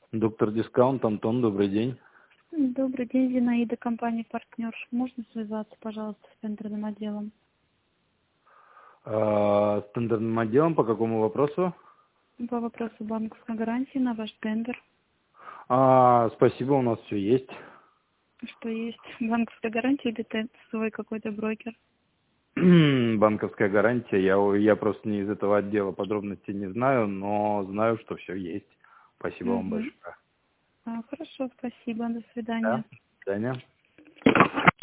Доктор Дискаунт, Антон, добрый день. Добрый день, Зинаида, компания «Партнерш». Можно связаться, пожалуйста, с тендерным отделом? С тендерным отделом по какому вопросу? По вопросу банковской гарантии на ваш тендер. Спасибо, у нас все есть. Что есть? Банковская гарантия или свой какой-то брокер? Банковская гарантия. Я просто не из этого отдела, подробностей не знаю, но знаю, что все есть. Спасибо вам Угу. большое. Хорошо, спасибо, до свидания. Да, до свидания.